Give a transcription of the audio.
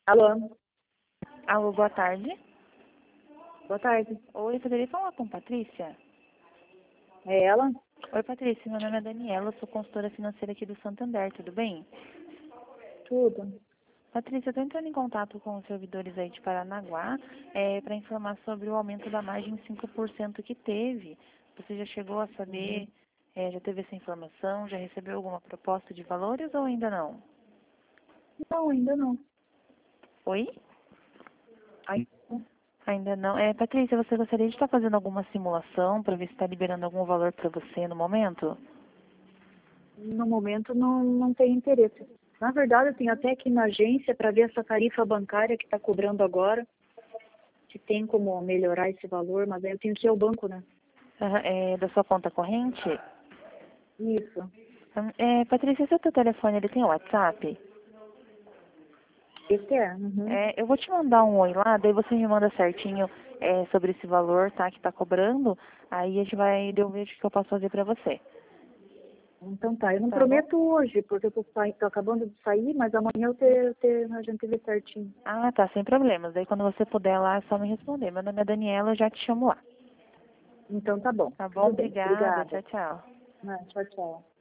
Alô, Alô, boa tarde. boa tarde. Oi, poderia falar com Patrícia? É ela? Oi, Patrícia, meu nome é Daniela, eu sou consultora financeira aqui do Santander, tudo bem? Tudo. Patrícia, eu estou entrando em contato com os servidores aí de Paranaguá para informar sobre o aumento da margem 5% que teve. Você já chegou a saber, já teve essa informação, já recebeu alguma proposta de valores ou ainda não? Não, ainda não. Oi? Ainda não. Ainda não. Patrícia, você gostaria de estar fazendo alguma simulação para ver se está liberando algum valor para você no momento? No momento não tem interesse. Na verdade, eu tenho até aqui na agência para ver essa tarifa bancária que está cobrando agora, se tem como melhorar esse valor, mas aí eu tenho que ir ao banco, né? É da sua conta corrente? Isso. Patrícia, seu teu telefone ele tem WhatsApp? Esse é. Uhum. Eu vou te mandar um oi lá, daí você me manda certinho sobre esse valor, tá, que tá cobrando. Aí a gente vai, eu vejo o que eu posso fazer pra você. Então tá, eu não Tá bom? prometo hoje, porque eu tô acabando de sair, mas amanhã a gente vê certinho. Ah, tá, sem problemas. Daí quando você puder lá, é só me responder. Meu nome é Daniela, eu já te chamo lá. Então tá bom. Tá bom? Tudo bem. Obrigada. Obrigada. Tchau, tchau. Tchau, tchau.